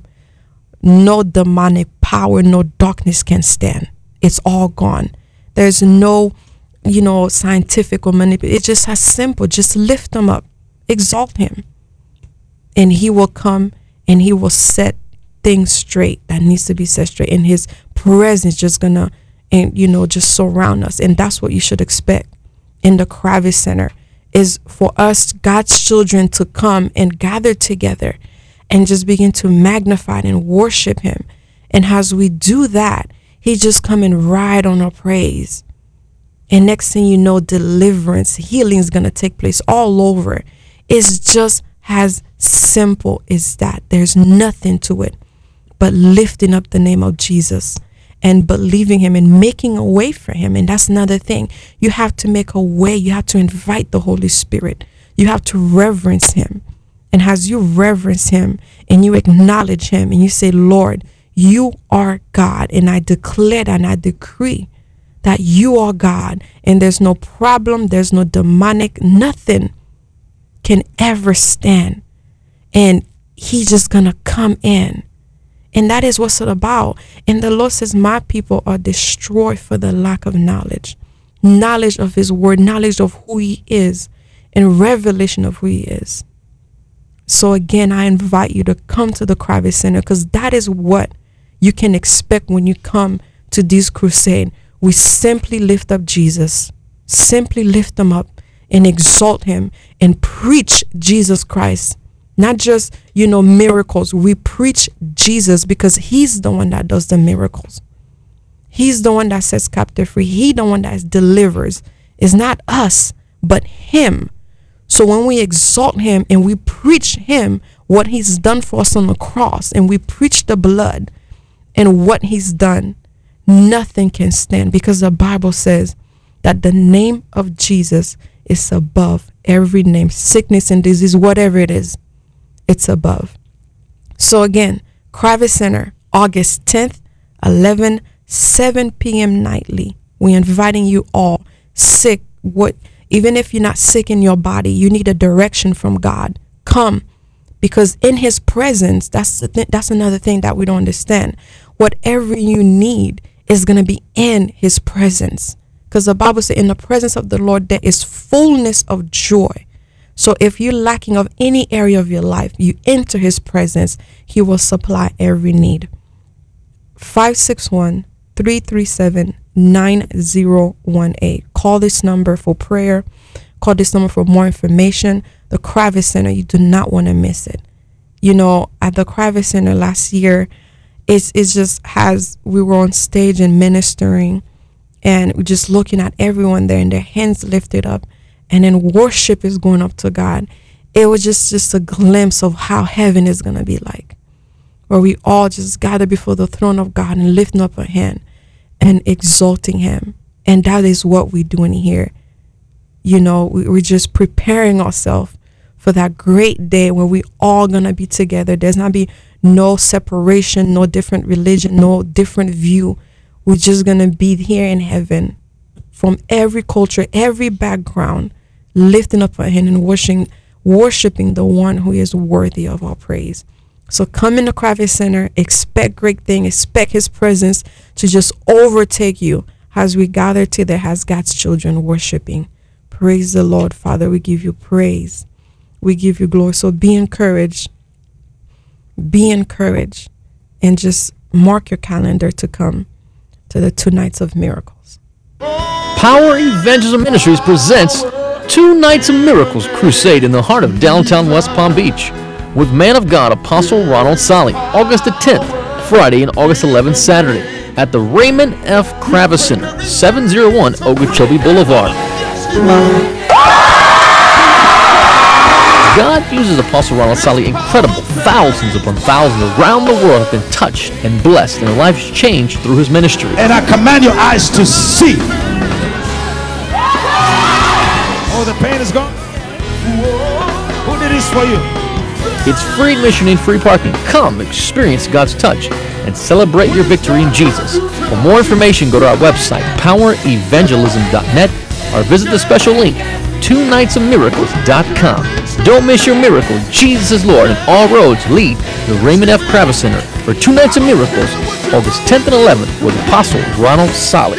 no demonic power, no darkness can stand. It's all gone. There's no, you know, scientific or manipulation. It's just as simple. Just lift him up, exalt him, and he will come and he will set things straight that needs to be set straight. And his presence just gonna, and you know, just surround us. And that's what you should expect in the Kravis Center, is for us, God's children, to come and gather together and just begin to magnify and worship him. And as we do that, he just come and ride on our praise. And next thing you know, deliverance, healing is going to take place all over. It's just as simple as that. There's nothing to it but lifting up the name of Jesus and believing him and making a way for him. And that's another thing. You have to make a way. You have to invite the Holy Spirit. You have to reverence him. And as you reverence him and you acknowledge him and you say, Lord, you are God. And I declare and I decree that you are God. And there's no problem. There's no demonic. Nothing can ever stand. And he's just going to come in. And that is what's it about. And the Lord says, my people are destroyed for the lack of knowledge. Knowledge of his word, knowledge of who he is, and revelation of who he is. So again, I invite you to come to the Kravis Center, because that is what you can expect when you come to this crusade. We simply lift up Jesus, simply lift him up and exalt him and preach Jesus Christ. Not just, you know, miracles. We preach Jesus, because he's the one that does the miracles. He's the one that sets captive free. He's the one that delivers. It's not us, but him. So when we exalt him and we preach him, what he's done for us on the cross, and we preach the blood and what he's done, nothing can stand, because the Bible says that the name of Jesus is above every name, sickness and disease, whatever it is. It's above. So again, Kravis Center, August tenth, eleven, seven p.m. nightly. We're inviting you all. Sick, what? Even if you're not sick in your body, you need a direction from God. Come, because in his presence, that's the th- that's another thing that we don't understand. Whatever you need is going to be in his presence, because the Bible says, in the presence of the Lord there is fullness of joy. So if you're lacking of any area of your life, you enter his presence, he will supply every need. five six one, three three seven, nine zero one eight. Call this number for prayer. Call this number for more information. The Kravis Center, you do not want to miss it. You know, at the Kravis Center last year, it's, it's just as we were on stage and ministering, and we're just looking at everyone there and their hands lifted up, and then worship is going up to God. It was just, just a glimpse of how heaven is going to be like, where we all just gather before the throne of God and lifting up a hand and exalting him. And that is what we're doing here. You know, we, we're just preparing ourselves for that great day where we all going to be together. There's not be no separation, no different religion, no different view. We're just going to be here in heaven, from every culture, every background, lifting up our hand and worshiping, worshiping the one who is worthy of our praise. So come in the Kravis Center, expect great things, expect his presence to just overtake you as we gather together as God's children worshiping. Praise the Lord. Father, we give you praise. We give you glory. So be encouraged. Be encouraged. And just mark your calendar to come to the two nights of miracles. Power Evangelism Ministries presents Two Nights of Miracles Crusade in the heart of downtown West Palm Beach. with man of God Apostle Ronald Solly, August the tenth, Friday, and August eleventh, Saturday, at the Raymond F. Kravis Center, seven oh one Okeechobee Boulevard. God uses Apostle Ronald Solly incredible. Thousands upon thousands around the world have been touched and blessed and their lives changed through his ministry. And I command your eyes to see. Oh, the pain is gone. Who did this for you? It's free admission and free parking. Come experience God's touch and celebrate your victory in Jesus. For more information, go to our website, power evangelism dot net, or visit the special link, two nights of miracles dot com. Don't miss your miracle. Jesus is Lord, and all roads lead to the Raymond F. Kravis Center for Two Nights of Miracles, August tenth and eleventh, with Apostle Ronald Solly.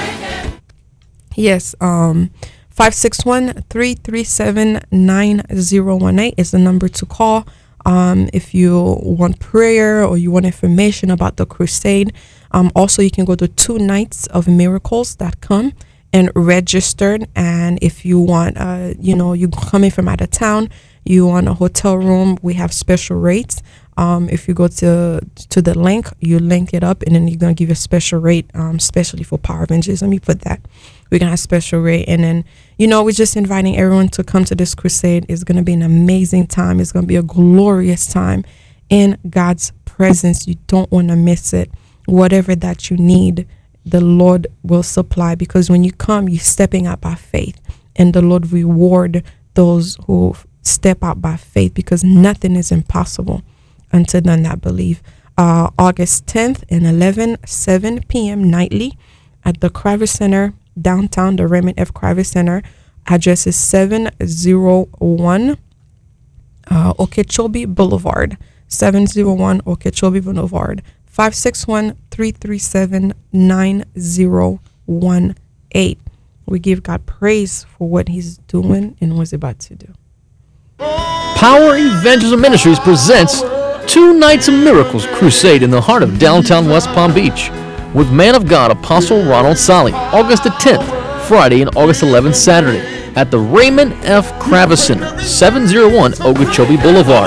Yes, um, five six one, three three seven, nine zero one eight is the number to call. Um, if you want prayer or you want information about the crusade. Um, also, you can go to two nights of miracles dot com and registered. And if you want, uh, you know, you coming from out of town, you want a hotel room, we have special rates. Um, if you go to to the link, you link it up, and then you're gonna give you a special rate, um, especially for Power Avengers. Let me put that. We're gonna have special rate, and then you know we're just inviting everyone to come to this crusade. It's gonna be an amazing time. It's gonna be a glorious time in God's presence. You don't want to miss it. Whatever that you need, the Lord will supply, because when you come, you're stepping out by faith, and the Lord reward those who step out by faith, because nothing is impossible unto them that believe. Uh, August tenth and eleventh, seven p.m. nightly at the Kravis Center, downtown, the Raymond F. Kravis Center. Address is seven oh one uh, Okeechobee Boulevard, seven oh one Okeechobee Boulevard. five six one, three three seven, nine zero one eight. We give God praise for what he's doing and what he's about to do. Power Evangelism Ministries presents Two Nights of Miracles Crusade in the heart of downtown West Palm Beach, with man of God Apostle Ronald Solly, August the tenth, Friday, and August eleventh, Saturday, at the Raymond F. Kravis Center, seven oh one Okeechobee Boulevard.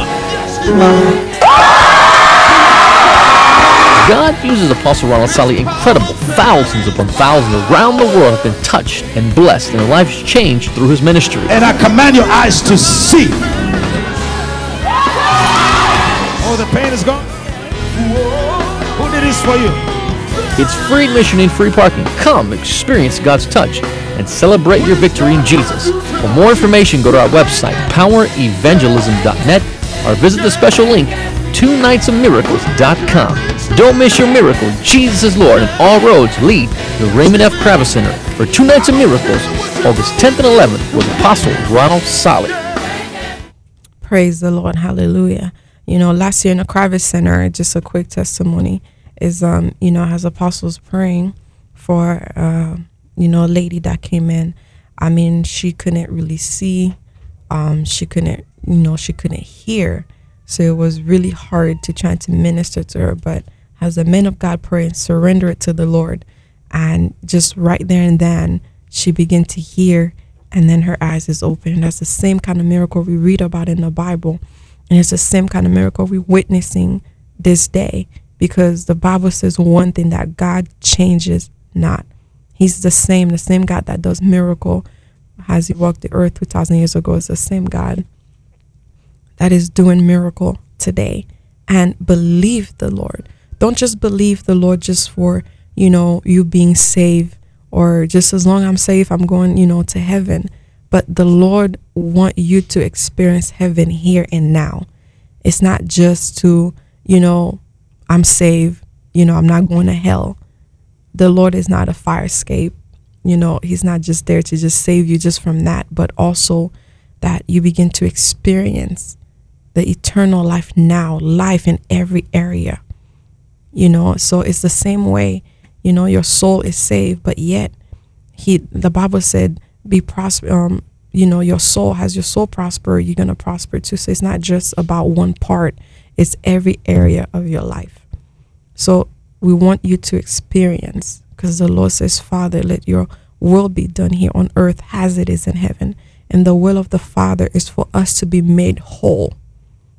God uses Apostle Ronald Solly incredible. Thousands upon thousands around the world have been touched and blessed and their lives changed through his ministry. And I command your eyes to see. Oh, the pain is gone. Who did this for you? It's free admission and free parking. Come experience God's touch and celebrate your victory in Jesus. For more information, go to our website, power evangelism dot net, or visit the special link, two nights of miracles dot com. Don't miss your miracle. Jesus is Lord, and all roads lead to the Raymond F. Kravis Center for Two Nights of Miracles, August tenth and eleventh, with Apostle Ronald Solly. Praise the Lord. Hallelujah. You know, last year in the Kravis Center, just a quick testimony is, um, you know, as apostles praying for, uh, you know, a lady that came in. I mean, she couldn't really see. Um, she couldn't, you know, she couldn't hear. So it was really hard to try to minister to her. But as a man of God pray and surrender it to the Lord, and just right there and then she began to hear, and then her eyes is open. And that's the same kind of miracle we read about in the Bible. And it's the same kind of miracle we're witnessing this day, because the Bible says one thing, that God changes not. He's the same, the same God that does miracle as he walked the earth two thousand years ago is the same God that is doing miracle today. And believe the Lord. Don't just believe the Lord just for, you know, you being saved, or just as long as I'm saved, I'm going, you know, to heaven. But the Lord want you to experience heaven here and now. It's not just to, you know, I'm saved, you know, I'm not going to hell. The Lord is not a fire escape. You know, he's not just there to just save you just from that, but also that you begin to experience the eternal life now, life in every area. You know, so it's the same way, you know, your soul is saved, but yet he, the Bible said, be prosper, um, you know, your soul, has your soul prosper, you're going to prosper too. So it's not just about one part, it's every area of your life. So we want you to experience, because the Lord says, Father, let your will be done here on earth as it is in heaven. And the will of the Father is for us to be made whole.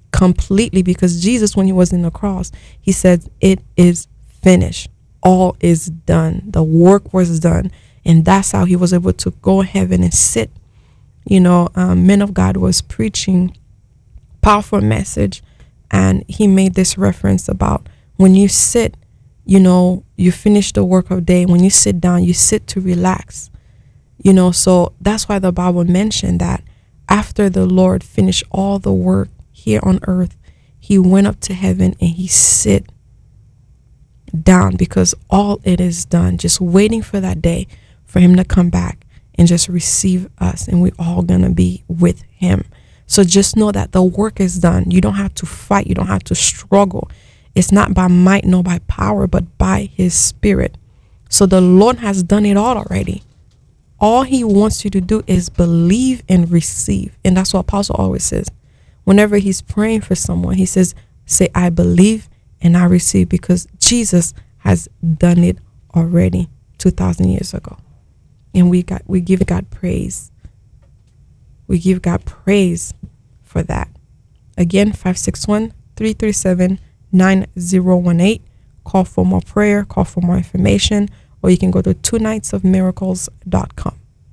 completely, because Jesus, when he was in the cross, he said, it is finished. All is done. The work was done. And that's how he was able to go in heaven and sit. You know, um, men of God was preaching powerful message, and he made this reference about when you sit, you know, you finish the work of day. When you sit down, you sit to relax. You know, so that's why the Bible mentioned that after the Lord finished all the work here on earth, he went up to heaven and he sit down, because all it is done, just waiting for that day for him to come back and just receive us, and we all gonna be with him. So just know that the work is done. You don't have to fight. You don't have to struggle. It's not by might nor by power, but by his spirit. So the Lord has done it all already. All he wants you to do is believe and receive. And that's what Apostle always says. Whenever he's praying for someone, he says, say, I believe and I receive, because Jesus has done it already two thousand years ago. And we got we give God praise. We give God praise for that. Again, five six one, three three seven, nine zero one eight. Call for more prayer, call for more information, or you can go to two nights of miracles dot com.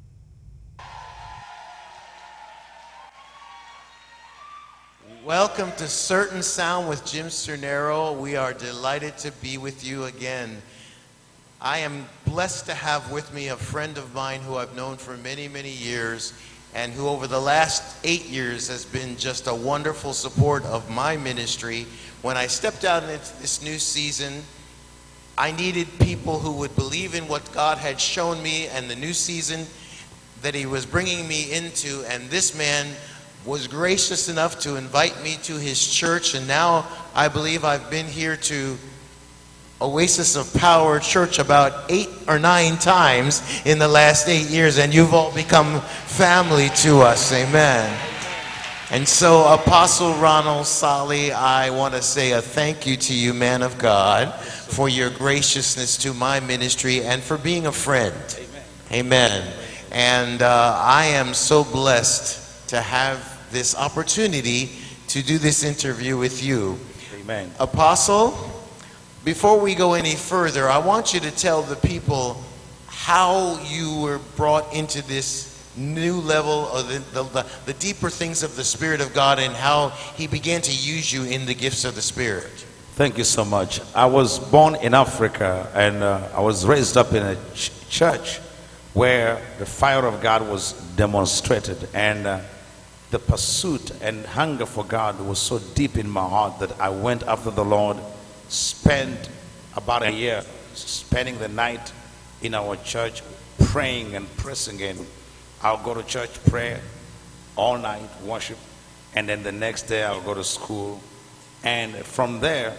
Welcome to Certain Sound with Jim Cernero. We are delighted to be with you again. I am blessed to have with me a friend of mine who I've known for many, many years, and who over the last eight years has been just a wonderful support of my ministry. When I stepped out into this new season, I needed people who would believe in what God had shown me and the new season that he was bringing me into, and this man was gracious enough to invite me to his church, and now I believe I've been here to Oasis of Power Church about eight or nine times in the last eight years, and you've all become family to us. Amen. And so, Apostle Ronald Solly, I want to say a thank you to you, man of God, for your graciousness to my ministry and for being a friend. Amen. Amen. And uh, I am so blessed to have this opportunity to do this interview with you. Amen. Apostle, before we go any further, I want you to tell the people how you were brought into this new level of the, the, the, the deeper things of the Spirit of God, and how he began to use you in the gifts of the Spirit. Thank you so much. I was born in Africa, and uh, I was raised up in a ch church where the fire of God was demonstrated, and uh, the pursuit and hunger for God was so deep in my heart that I went after the Lord, spent about a year spending the night in our church praying and pressing in. I'll go to church, pray all night, worship, and then the next day I'll go to school. And from there,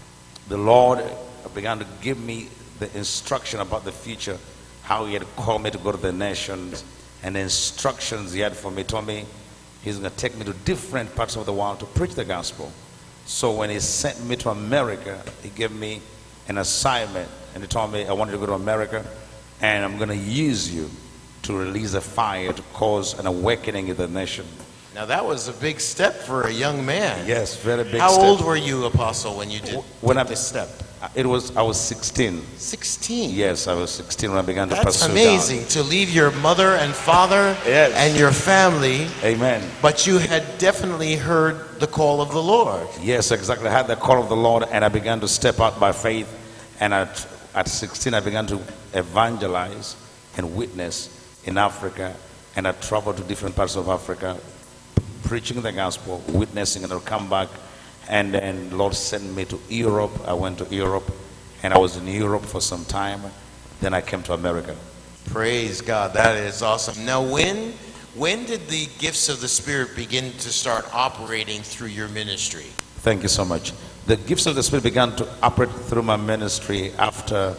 the Lord began to give me the instruction about the future, how he had called me to go to the nations, and the instructions he had for me. He told me he's going to take me to different parts of the world to preach the gospel. So when he sent me to America, he gave me an assignment, and he told me, I want you to go to America, and I'm going to use you to release a fire to cause an awakening in the nation. Now that was a big step for a young man. Yes, very big How step. old were you, Apostle, when you did when I, this step? It was, I was sixteen. sixteen? Yes, I was sixteen when I began to That's pursue amazing, God. to leave your mother and father Yes. and your family. Amen. But you had definitely heard the call of the Lord. Yes, exactly. I had the call of the Lord, and I began to step out by faith. And at, at sixteen, I began to evangelize and witness in Africa. And I traveled to different parts of Africa, preaching the gospel, witnessing, and I'll come back. And then the Lord sent me to Europe. I went to Europe, and I was in Europe for some time. Then I came to America. Praise God, that is awesome. Now when, when did the gifts of the Spirit begin to start operating through your ministry? Thank you so much. The gifts of the Spirit began to operate through my ministry after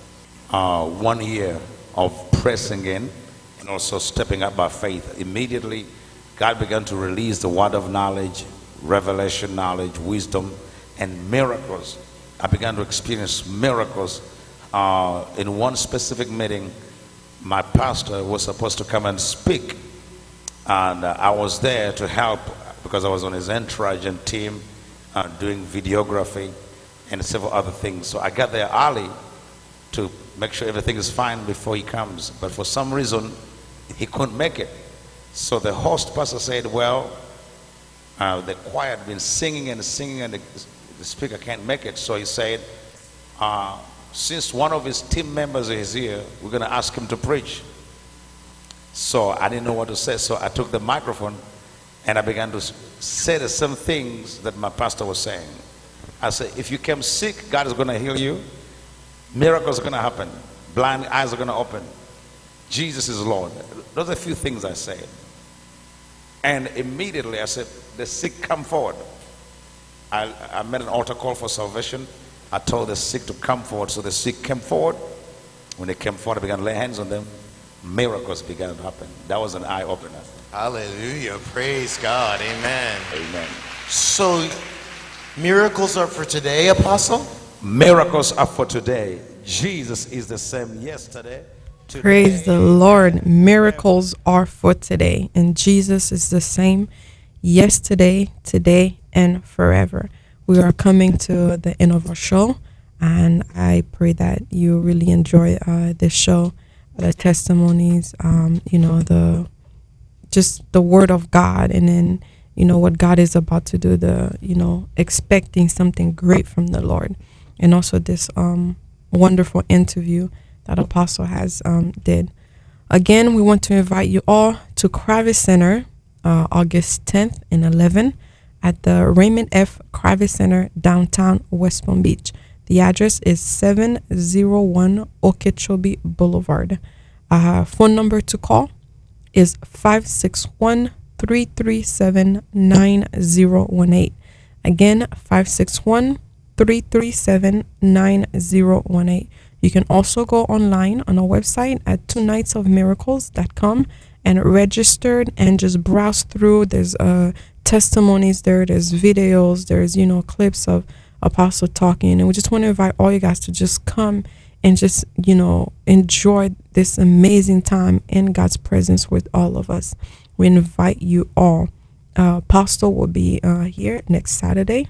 uh, one year of pressing in and also stepping up by faith. Immediately, God began to release the word of knowledge, revelation knowledge, wisdom, and miracles. I began to experience miracles. Uh, in one specific meeting, my pastor was supposed to come and speak, and uh, I was there to help because I was on his entourage and team uh, doing videography and several other things. So I got there early to make sure everything is fine before he comes. But for some reason, he couldn't make it. So the host pastor said, well, uh, the choir had been singing and singing and the, the speaker can't make it. So he said, uh, since one of his team members is here, we're going to ask him to preach. So I didn't know what to say. So I took the microphone and I began to say the same things that my pastor was saying. I said, if you came sick, God is going to heal you. Miracles are going to happen. Blind eyes are going to open. Jesus is Lord. Those are a few things I said. And immediately I said, the sick come forward. I, I made an altar call for salvation. I told the sick to come forward. So the sick came forward. When they came forward, I began to lay hands on them. Miracles began to happen. That was an eye-opener. Hallelujah. Praise God. Amen. Amen. So, miracles are for today, Apostle? Miracles are for today. Jesus is the same yesterday. Today. Praise the Lord. Miracles are for today. And Jesus is the same yesterday, today, and forever. We are coming to the end of our show. And I pray that you really enjoy uh, this show, the testimonies, um, you know, the just the word of God, and then, you know, what God is about to do, the, you know, expecting something great from the Lord. And also this um, wonderful interview that Apostle has um, did. Again, we want to invite you all to Kravis Center, uh, August tenth and eleventh at the Raymond F. Kravis Center, downtown West Palm Beach. The address is seven oh one Okeechobee Boulevard. Uh, phone number to call is five six one, three three seven, nine zero one eight. Again, five six one, three three seven, nine zero one eight. You can also go online on our website at two nights of miracles dot com and register and just browse through. There's uh, testimonies there, there's videos, there's, you know, clips of Apostle talking. And we just want to invite all you guys to just come and just, you know, enjoy this amazing time in God's presence with all of us. We invite you all. Uh, Apostle will be uh, here next Saturday.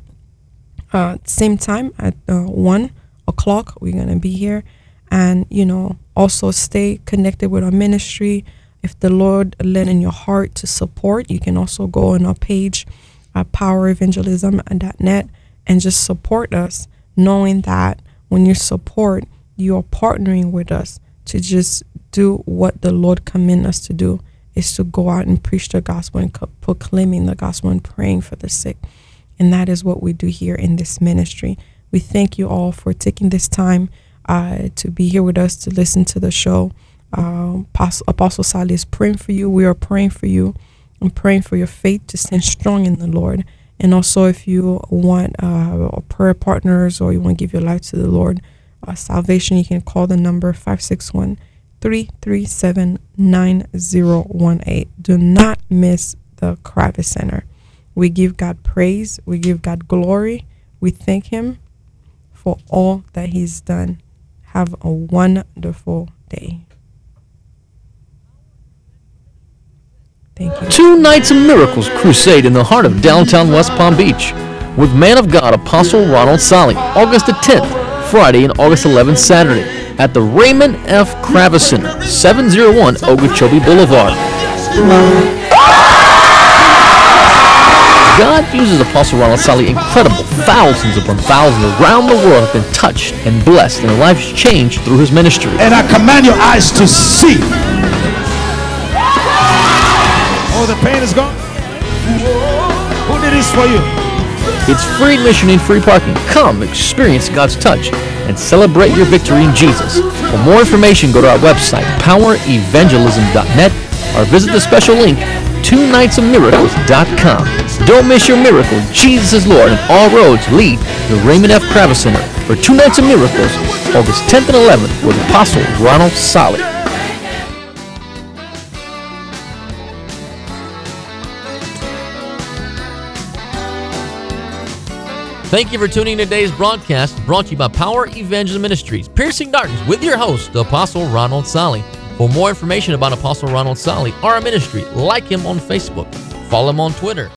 Uh, same time at uh, one o'clock. We're going to be here. And, you know, also stay connected with our ministry. If the Lord led in your heart to support, you can also go on our page, uh, power evangelism dot net, and just support us, knowing that when you support, you are partnering with us to just do what the Lord commanded us to do, is to go out and preach the gospel and co- proclaiming the gospel and praying for the sick. And that is what we do here in this ministry. We thank you all for taking this time uh, to be here with us, to listen to the show. Uh, Apostle, Apostle Sally is praying for you. We are praying for you and praying for your faith to stand strong in the Lord. And also, if you want uh, prayer partners or you want to give your life to the Lord, uh, salvation, you can call the number five six one, three three seven, nine zero one eight. Do not miss the Kravis Center. We give God praise. We give God glory. We thank Him for all that He's done. Have a wonderful day. Thank you. Two Nights of Miracles Crusade in the heart of downtown West Palm Beach with man of God Apostle Ronald Sally, August the tenth, Friday, and August eleventh, Saturday at the Raymond F. Kravis Center, seven oh one Okeechobee Boulevard. God uses Apostle Ronald Sally incredible. Thousands upon thousands around the world have been touched and blessed and their lives changed through his ministry. And I command your eyes to see. Oh, the pain is gone. Who did this for you? It's free admission and free parking. Come experience God's touch and celebrate your victory in Jesus. For more information, go to our website, power evangelism dot net, or visit the special link, two nights of miracles dot com. Don't miss your miracle. Jesus is Lord, and all roads lead to the Raymond F. Kravis Center for Two Nights of Miracles, August tenth and eleventh, with Apostle Ronald Sally. Thank you for tuning in to today's broadcast, brought to you by Power Evangelism Ministries, Piercing Darkness, with your host, the Apostle Ronald Sally. For more information about Apostle Ronald Sally or our ministry, like him on Facebook, follow him on Twitter,